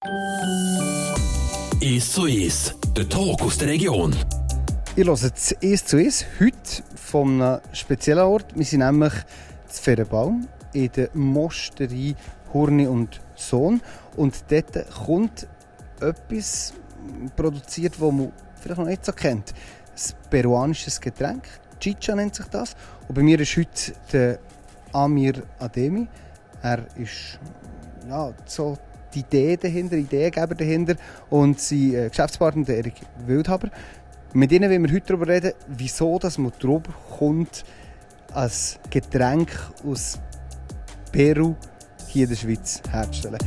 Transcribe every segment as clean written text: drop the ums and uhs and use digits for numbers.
1 zu 1, der Talk aus der Region. Ihr hört das 1 zu 1 heute von einem speziellen Ort. Wir sind nämlich in Ferenbaum in der Mosterei Hurni und Sohn. Und dort kommt etwas produziert, das man vielleicht noch nicht so kennt. Ein peruanisches Getränk. Chicha nennt sich das. Und bei mir ist heute der Amir Ademi. Er ist so die Ideengeber dahinter und sein Geschäftspartner, der Erik Wildhaber. Mit ihnen wollen wir heute darüber reden, wieso dass man drauf kommt, ein Getränk aus Peru hier in der Schweiz herzustellen.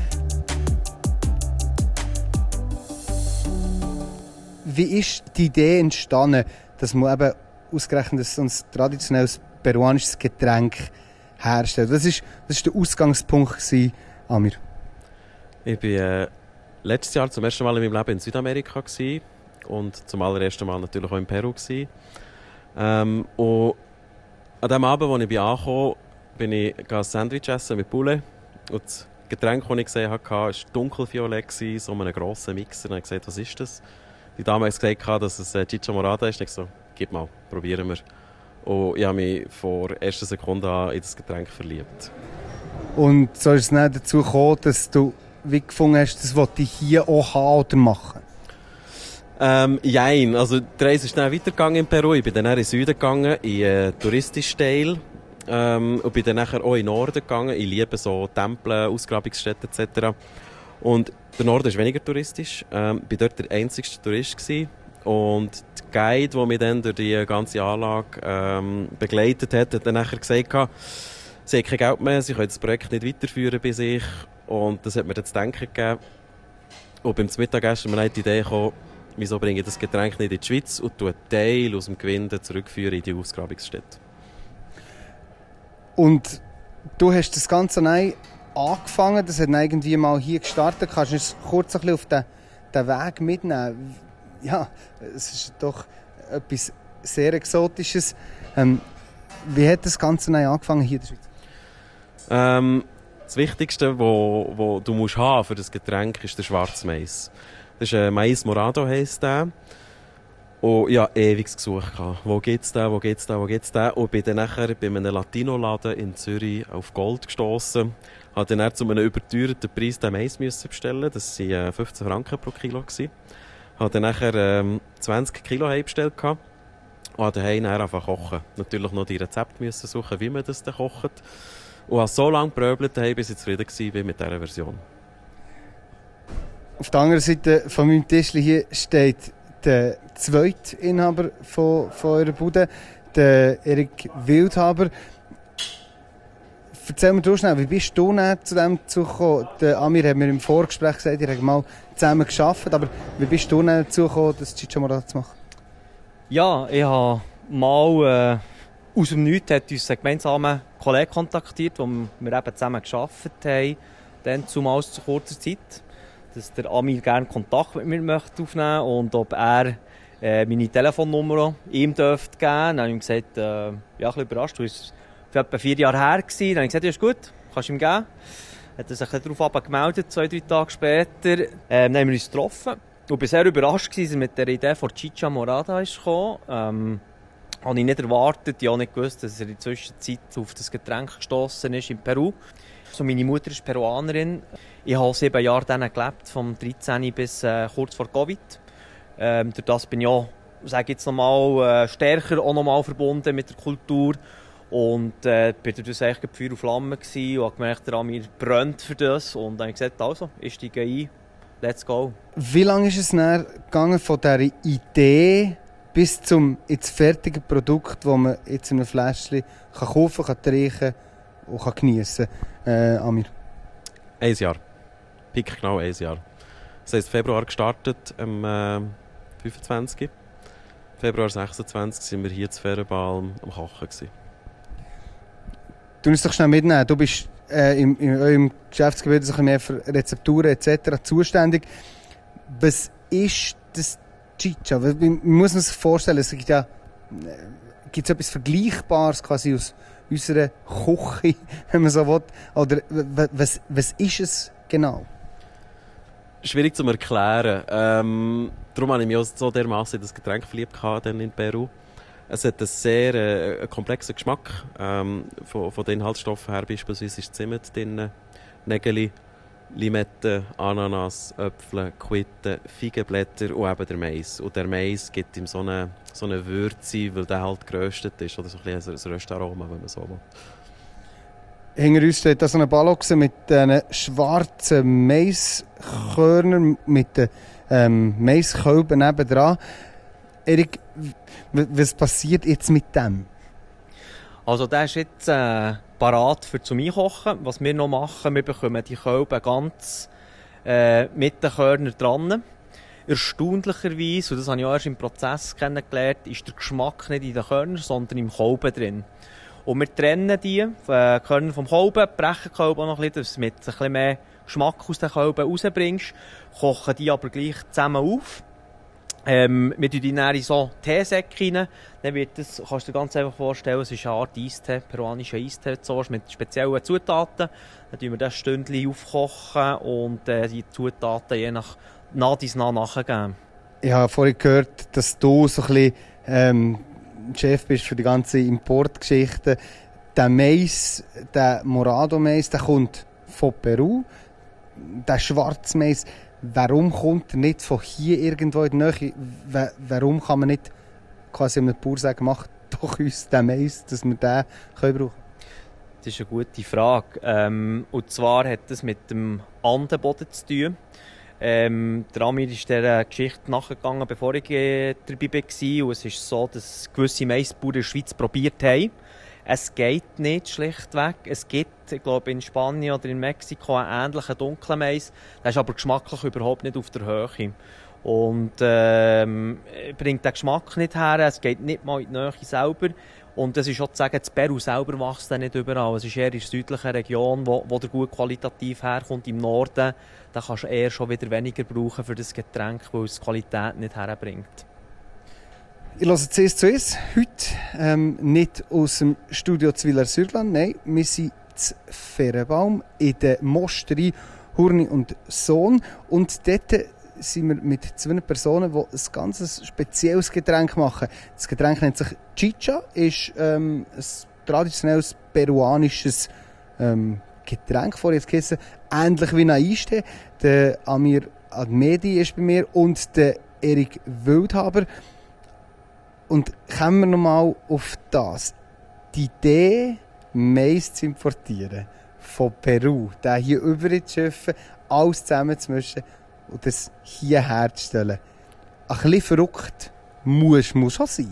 Wie ist die Idee entstanden, dass man eben ausgerechnet so ein traditionelles peruanisches Getränk herstellt? Das ist der Ausgangspunkt gewesen, Amir. Ich war letztes Jahr zum ersten Mal in meinem Leben in Südamerika gewesen und zum allerersten Mal natürlich auch in Peru gewesen. Und an dem Abend, als ich angekommen bin ich ein Sandwich essen mit Poulet. Und das Getränk, das ich gesehen habe, war dunkelviolett, so einen grossen Mixer. Und ich habe gesagt, was ist das? Die Dame hat gesagt, dass es Chicha Morada ist. Und ich so, gib mal, probieren wir. Und ich habe mich vor der ersten Sekunde an in das Getränk verliebt. Und so ist es dann dazu gekommen, dass du wie gefunden hast, das wollte ich hier auch haben oder machen? Jein. Also, die Reise ist dann weitergegangen in Peru. Ich bin dann in den Süden gegangen, in touristischen Teil. Und bin dann nachher auch in den Norden gegangen. Ich liebe so Tempel, Ausgrabungsstätten etc. Und der Norden ist weniger touristisch. Ich war dort der einzigste Tourist gewesen. Und die Guide, die mich dann durch die ganze Anlage begleitet hat, hat dann nachher gesagt, sie haben kein Geld mehr, sie können das Projekt nicht weiterführen bei sich. Und das hat mir dann zu denken gegeben. Und beim Mittagessen mir die Idee gekommen, wieso bringe ich das Getränk nicht in die Schweiz und einen Teil aus dem Gewinn zurückführen in die Ausgrabungsstätte. Und du hast das Ganze neu angefangen, das hat irgendwie mal hier gestartet. Kannst du uns kurz ein bisschen auf den Weg mitnehmen? Ja, es ist doch etwas sehr Exotisches. Wie hat das Ganze neu angefangen hier in der Schweiz? Das Wichtigste, was du musst haben für das Getränk, ist der schwarze Mais. Das ist Mais Morado, heisst der. Und ja, ewig gesucht. Wo gibt's den? Und bin dann nachher bei einem Latino-Laden in Zürich auf Gold gestossen. Habe dann zu einem überteuerten Preis den Mais bestellen. Das waren 15 Franken pro Kilo. Habe dann nachher 20 Kilo bestellt. Und habe daheim einfach kochen. Natürlich noch die Rezepte suchen, wie man das dann kocht. Und habe so lange gepröbelt, bis ich zufrieden war mit dieser Version. Auf der anderen Seite von meinem Tisch hier steht der zweite Inhaber von eurer Bude, der Erik Wildhaber. Erzähl mir schnell, wie bist du zu dem gekommen? Der Amir hat mir im Vorgespräch gesagt, ihr habt mal zusammen gearbeitet, aber wie bist du dazu gekommen, das Chicha Morada zu machen? Ja, ich habe mal aus dem Nichts hat uns ein gemeinsamer Kollege kontaktiert, wo wir eben zusammen gearbeitet haben, dann zumals zu kurzer Zeit, dass der Amir gerne Kontakt mit mir möchte aufnehmen und ob er meine Telefonnummer ihm dürfte geben. Dann habe ich ihm gesagt, ja, ein bisschen überrascht, du warst etwa 4 Jahre her gewesen. Dann habe ich gesagt, ja, ist gut, kannst du ihm geben. Hat er sich darauf gemeldet, 2-3 Tage später. Dann haben wir uns getroffen. Und ich war sehr überrascht, dass er mit der Idee von Chicha Morada kam. Habe ich nicht erwartet, ich habe nicht gewusst, dass er in der Zwischenzeit auf das Getränk gestossen ist in Peru. Also meine Mutter ist Peruanerin. Ich habe 7 Jahre dann gelebt, vom 13 bis kurz vor Covid. Durch das bin ich auch, sage jetzt nochmal, stärker auch nochmal verbunden mit der Kultur. Und bin dadurch eigentlich Feuer und Flamme gewesen und habe gemerkt, der Amir brennt für das. Und dann habe ich gesagt, also, ich steige ein, let's go. Wie lange ist es dann gegangen von dieser Idee bis zum jetzt fertigen Produkt, das man jetzt in einem Fläschchen kaufen kann, trinken und geniessen kann? Amir? 1 Jahr. Pick genau 1 Jahr. Das heisst, Februar gestartet, am 25. Februar 26 sind wir hier zu Ferenbaum am Kochen gewesen. Du uns doch schnell mitnehmen. Du bist in eurem Geschäftsgebiet ein bisschen mehr für Rezepturen etc. zuständig. Was ist das Chicha? Man muss sich vorstellen, es gibt ja etwas Vergleichbares quasi aus unserer Küche, wenn man so will. Oder was ist es genau? Schwierig zu erklären. Darum habe ich mich auch so dermassen in das Getränk verliebt dann in Peru. Es hat einen sehr komplexen Geschmack. Von den Inhaltsstoffen her beispielsweise ist Zimt drin, Nägeli, Limette, Ananas, Äpfel, Quitten, Feigenblätter und eben der Mais. Und der Mais gibt ihm so eine Würze, weil der halt geröstet ist. Oder so ein bisschen ein Röstaroma, wenn man so will. Hinter uns steht da so eine Ballochse mit diesen schwarzen Maiskörnern, mit den Maiskölben nebendran. Erik, was passiert jetzt mit dem? Also der ist jetzt parat zum Einkochen. Was wir noch machen, wir bekommen die Kölben ganz mit den Körnern dran. Erstaunlicherweise, und das habe ich auch erst im Prozess kennengelernt, ist der Geschmack nicht in den Körnern, sondern im Kolben drin. Und wir trennen die Körner vom Kolben, brechen die Kolben auch noch ein bisschen, dass du mit ein bisschen mehr Geschmack aus den Kolben rausbringst, kochen die aber gleich zusammen auf. Wir tun die dann in so Teesäcke rein. Dann wird das, kannst du dir ganz einfach vorstellen, es ist eine Art Eistee, peruanischer Eistee mit speziellen Zutaten. Dann tun wir das Stündchen aufkochen und die Zutaten je nach nachgeben. Ich habe vorhin gehört, dass du so ein bisschen Chef bist für die ganze Importgeschichte. Der Mais, der Morado-Mais, der kommt von Peru. Der Schwarzmais, warum kommt er nicht von hier irgendwo in die Nähe? Warum kann man nicht quasi einem Bauer sagen, mach doch uns den Mais, dass wir den brauchen können? Das ist eine gute Frage. Und zwar hat das mit dem Andenboden zu tun. Der Amir ist dieser Geschichte nachgegangen, bevor ich dabei war. Und es ist so, dass gewisse Maisbauern in der Schweiz probiert haben. Es geht nicht schlichtweg. Es gibt, ich glaube, in Spanien oder in Mexiko einen ähnlichen dunklen Mais. Der ist aber geschmacklich überhaupt nicht auf der Höhe. Und bringt den Geschmack nicht her. Es geht nicht mal in die Nähe selber. Und das ist auch zu sagen, das Peru selber wächst nicht überall. Es ist eher in der südlichen Region, wo der gut qualitativ herkommt. Im Norden, da kannst du eher schon wieder weniger brauchen für das Getränk, weil es die Qualität nicht herbringt. Ich höre CS zu uns. Heute nicht aus dem Studio Zwiller-Sürland. Nein, wir sind in Ferenbaum in der Mosterie Hurni und Sohn. Und dort sind wir mit 2 Personen, die ein ganz spezielles Getränk machen. Das Getränk nennt sich Chicha, ist ein traditionelles peruanisches Getränk, vorhin jetzt geheißen, ähnlich wie ein Eistee. Der Amir Admedi ist bei mir und der Erik Wildhaber. Und kommen wir nochmal auf das. Die Idee, Mais zu importieren, von Peru, den hier über zu schiffen, alles zusammenzumischen und das hier herzustellen. Ein bisschen verrückt muss schon sein.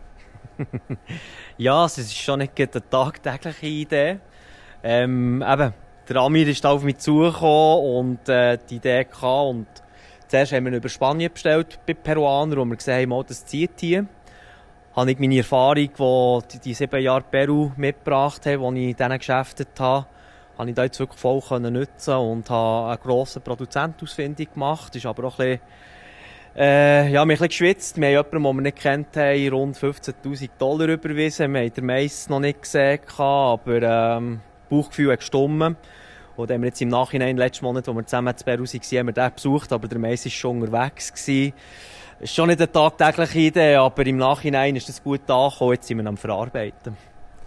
Ja, es ist schon nicht eine tagtägliche Idee. Eben, der Amir ist da auf mich zugekommen und die Idee hatte. Und zuerst haben wir über Spanien bestellt bei Peruanern, wo wir gesehen haben, das zieht hier. Habe ich meine Erfahrung, die 7 Jahre Peru mitgebracht habe, die ich in diesen Geschäften habe, habe ich da jetzt wirklich voll nutzen und habe einen grossen Produzentenausfindung gemacht. Das ist aber auch ein bisschen, mich ein bisschen geschwitzt. Wir haben jemanden, den wir nicht kennt haben, rund $15.000 überwiesen. Wir haben den Mais noch nicht gesehen, aber Bauchgefühl hat gestimmt. Und dann haben wir jetzt im Nachhinein, letzten Monat, als wir zusammen zu Peru waren, haben wir den besucht, aber der Mais war schon unterwegs gewesen. Es ist schon nicht eine tagtägliche Idee, aber im Nachhinein ist das gut angekommen. Jetzt sind wir am Verarbeiten.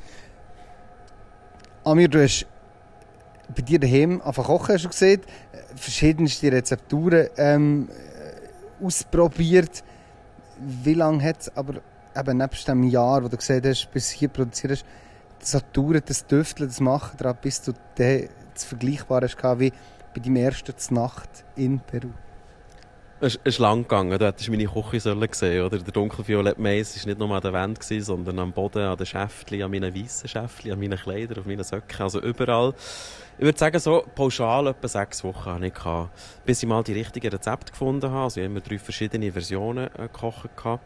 Amir, du hast bei dir daheim angefangen kochen, hast du gesehen, verschiedenste Rezepturen ausprobiert. Wie lange hat es aber eben nebst dem Jahr, wo du gesehen hast, bis hier produziert hast, das Dauern, das Düfteln, das Machen daran, bis du das Vergleichbare hast wie bei deinem ersten Nacht in Peru? Es ist lang gegangen. Du hättest meine Küche gesehen, oder? Der dunkelviolette Mais war nicht nur an der Wand, sondern am Boden, an den Schäftchen, an meinen weißen Schäftchen, an meinen Kleidern, auf meinen Söcken, also überall. Ich würde sagen, so pauschal etwa 6 Wochen hatte ich gehabt, bis ich mal die richtigen Rezepte gefunden habe. Also ich habe immer 3 verschiedene Versionen gekocht.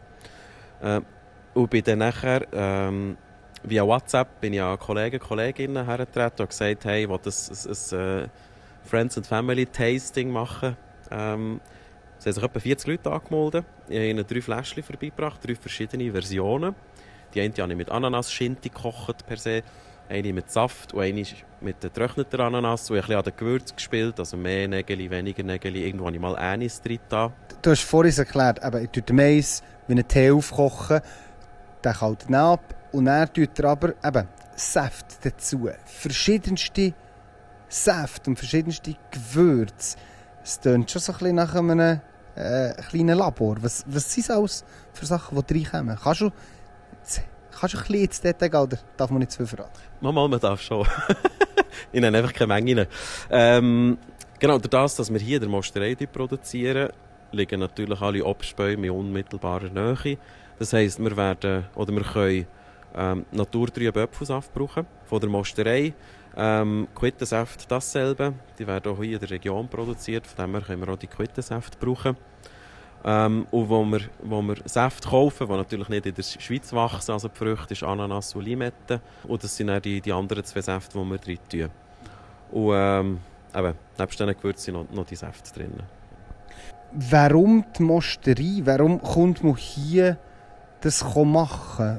Und bin dann nachher via WhatsApp bin ich an Kollegen, Kolleginnen hergetreten und gesagt, hey, ich will ein Friends and Family Tasting machen. Es haben sich etwa 40 Leute angemeldet. Ich habe ihnen 3 Fläschchen vorbeigebracht, 3 verschiedene Versionen. Die eine habe ich mit Ananas-Schinti gekocht per se. Eine mit Saft und eine mit getrockneter Ananas. Und ich habe ein bisschen an den Gewürzen gespielt, also mehr Nägel, weniger Nägel. Irgendwo habe ich mal Anis drin da. Du hast vorhin erklärt, ich tue den Mais wie einen Tee aufkochen, den kalt ab und dann tut er aber Säfte dazu. Verschiedenste Säfte und verschiedenste Gewürze. Es klingt schon so ein bisschen nach einem kleinen Labor. Was sind das alles für Sachen, die reinkommen? Kannst du ein bisschen ins Detail gehen, oder darf man nicht zu viel verraten? Man darf schon. Ich nenne einfach keine Menge rein. Genau, durch das, dass wir hier in der Mosterei produzieren, liegen natürlich alle Obstbäume in unmittelbarer Nähe. Das heisst, wir können naturtrüben Apfelsaft brauchen von der Mosterei. Quittensäfte dasselbe. Die werden auch hier in der Region produziert, von dem her können wir auch die Quittensäfte brauchen. Und wo wir Säfte kaufen, die natürlich nicht in der Schweiz wachsen, also die Früchte, ist Ananas und Limette. Und das sind dann die anderen 2 Säfte, die wir drin tun. Und nebst diesen Gewürzen sind noch die Säfte drin. Warum die Mosterei? Warum kommt man hier das machen?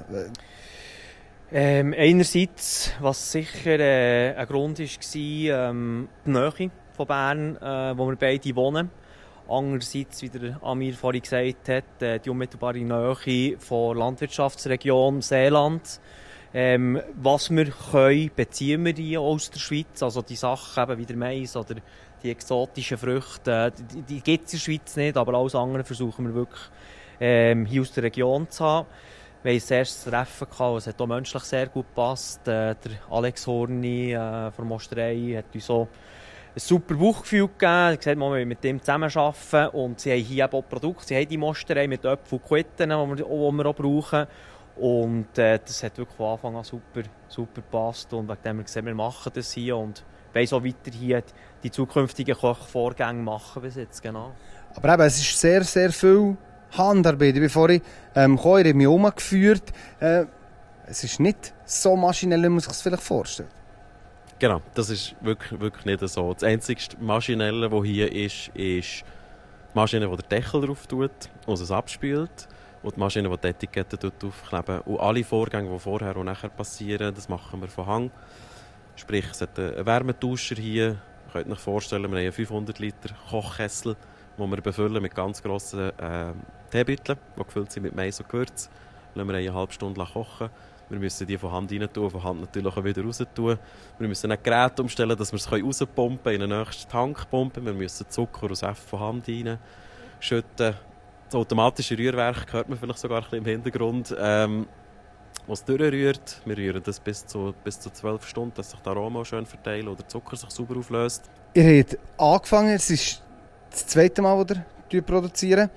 Einerseits, was sicher ein Grund war, die Nähe von Bern, wo wir beide wohnen. Andererseits, wie der Amir vorhin gesagt hat, die unmittelbare Nähe von der Landwirtschaftsregion Seeland. Was wir können, beziehen wir hier aus der Schweiz. Also die Sachen eben wie der Mais oder die exotischen Früchte, die gibt es in der Schweiz nicht, aber alles andere versuchen wir wirklich hier aus der Region zu haben. Wir hatten das erste Treffen gehabt, es hat auch menschlich sehr gut gepasst. Der Alex Horni von Mosterei hat uns so ein super Bauchgefühl gegeben. Er hat gesagt, wir wollen mit ihm zusammenarbeiten. Und sie haben hier auch Produkte. Sie haben die Mosterei mit Äpfel und Quitten, die wir auch brauchen. Und das hat wirklich von Anfang an super gepasst. Und wegen dem haben wir gesagt, wir machen das hier und wollen so weiter hier die zukünftigen Kochvorgänge machen bis jetzt. Genau. Aber eben, es ist sehr, sehr viel Handarbeit. Ich bin vorhin gekommen, ich habe mich umgeführt. Es ist nicht so maschinell, wie man sich das vielleicht vorstellt. Genau, das ist wirklich nicht so. Das einzige Maschinelle, das hier ist die Maschine, die den Deckel drauf tut und es abspült. Und die Maschine, die die Etikette aufkleben. Und alle Vorgänge, die vorher und nachher passieren, das machen wir von Hand. Sprich, es hat einen Wärmetauscher hier. Ihr könnt euch vorstellen, wir haben einen 500 Liter Kochkessel, den wir befüllen mit ganz grossen Teebeuteln, die gefüllt sind mit Mais und Gewürz. Lassen wir eine halbe Stunde kochen. Wir müssen die von Hand rein tun, von Hand natürlich auch wieder raus tun. Wir müssen ein Gerät umstellen, dass wir es rauspumpen können, in den nächsten Tank pumpen. Wir müssen Zucker und Saft von Hand rein schütten. Das automatische Rührwerk hört man vielleicht sogar ein bisschen im Hintergrund. Was durchrührt, wir rühren das bis zu 12 Stunden, dass sich das Aroma schön verteilt oder der Zucker sich sauber auflöst. Ihr habt angefangen, es ist das zweite Mal, das ihr produziert.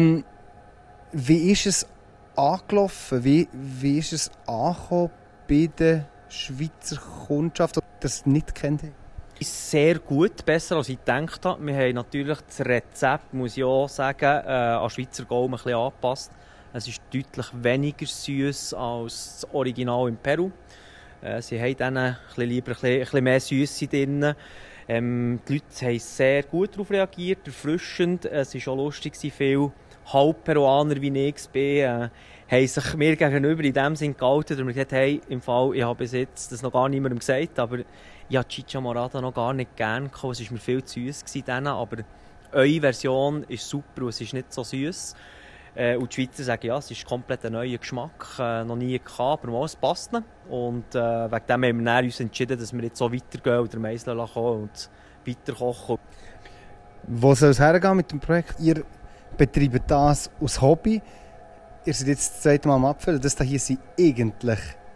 Wie ist es angelaufen? Wie ist es angekommen bei der Schweizer Kundschaft, die das nicht kennt? Sehr gut, besser als ich gedacht habe. Wir haben natürlich das Rezept, muss ich auch sagen, an Schweizer Gaumen ein bisschen angepasst. Es ist deutlich weniger süß als das Original in Peru. Sie haben dann ein bisschen mehr Süße drin. Die Leute haben sehr gut darauf reagiert, erfrischend. Es war auch lustig, viele Halbperuaner wie ich bin, haben sich mir gegenüber in dem Sinn gehalten und mir gesagt, hey, im Fall, ich habe bis jetzt das noch gar niemandem gesagt, aber ich habe Chicha Morada noch gar nicht gerne gehabt. Es war mir viel zu süß gewesen, aber eure Version ist super und es ist nicht so süß. Und die Schweizer sagen, ja, es ist komplett ein neuer Geschmack, noch nie gehabt, aber es passt nicht. Und wegen dem haben wir uns entschieden, dass wir jetzt so weitergehen und den Mais kommen und weiter kochen. Wo soll es hergehen mit dem Projekt? Ihr betreibt das als Hobby. Ihr seid jetzt das zweite Mal am Abfüllen. Das hier sind eigentlich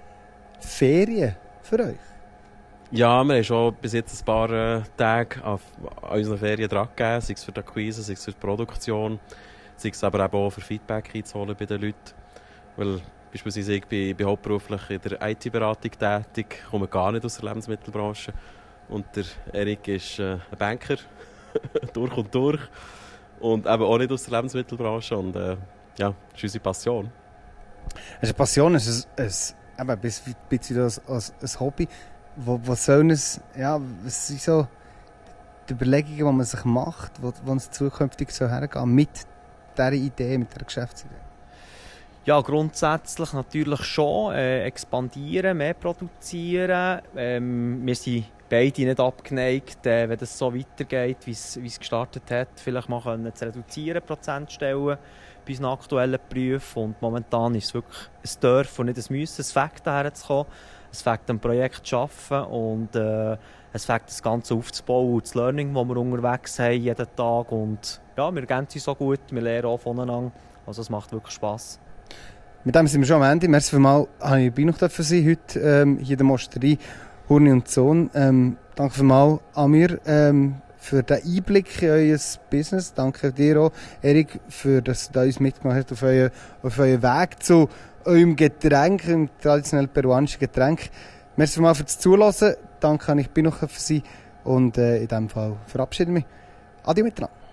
Ferien für euch. Ja, wir haben schon bis jetzt ein paar Tage an unseren Ferien dran gegeben, sei es für die Akquise, sei es für die Produktion, sei es aber auch für Feedback einzuholen bei den Leuten. Weil beispielsweise ich bin hauptberuflich in der IT-Beratung tätig, komme gar nicht aus der Lebensmittelbranche. Und der Erik ist ein Banker, durch und durch. Und eben auch nicht aus der Lebensmittelbranche. Und ja, das ist unsere Passion. Es ist eine Passion, es ist ein bisschen als ein Hobby. Was soll es, ja, was sind so die Überlegungen, die man sich macht, wo es zukünftig so hergehen mit dieser Idee, mit dieser Geschäftsidee? Ja, grundsätzlich natürlich schon. Expandieren, mehr produzieren. Wir sind beide nicht abgeneigt, wenn das so weitergeht, wie es gestartet hat, vielleicht mal zu reduzieren, Prozentstellen bei unseren aktuellen Berufen. Und momentan ist es wirklich ein Dürfen und nicht ein Müssen. Es fängt daher zu kommen, es fängt am Projekt zu arbeiten und es fängt das Ganze aufzubauen und das Learning, das wir unterwegs haben, jeden Tag. Und ja, wir kennen uns so gut, wir lernen auch voneinander. Also es macht wirklich Spass. Mit dem sind wir schon am Ende. Merci vielmals, dass ich dabei noch sein heute hier in der Mosterie Hurni und Sohn. Danke vielmals, Amir, für den Einblick in euer Business. Danke dir auch, Erik, für dass du uns mitgemacht hast auf euren Weg zu eurem Getränk, einem traditionell peruanischen Getränk. Merci vielmals fürs Zuhören. Danke, dass ich dabei noch sein. Und in diesem Fall verabschiede ich mich. Adi miteinander.